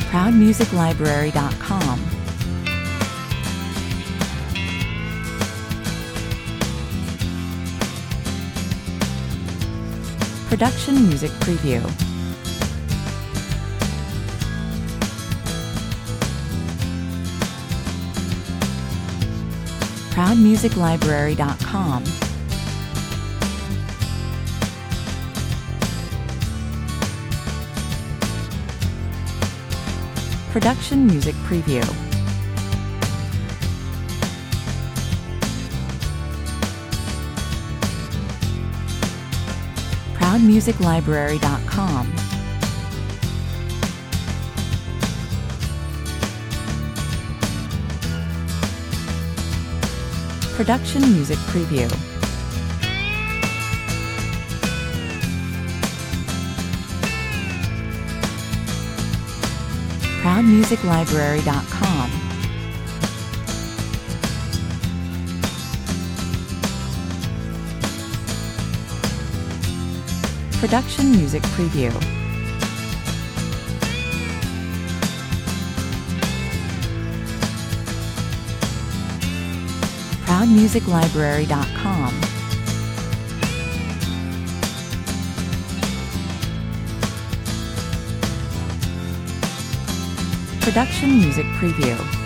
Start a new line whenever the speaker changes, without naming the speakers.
ProudMusicLibrary.com. Production Music Preview. ProudMusicLibrary.com. Production Music Preview. ProudMusicLibrary.com. Production Music Preview. ProudMusicLibrary.com. Production Music Preview. ProudMusicLibrary.com. Production Music Preview.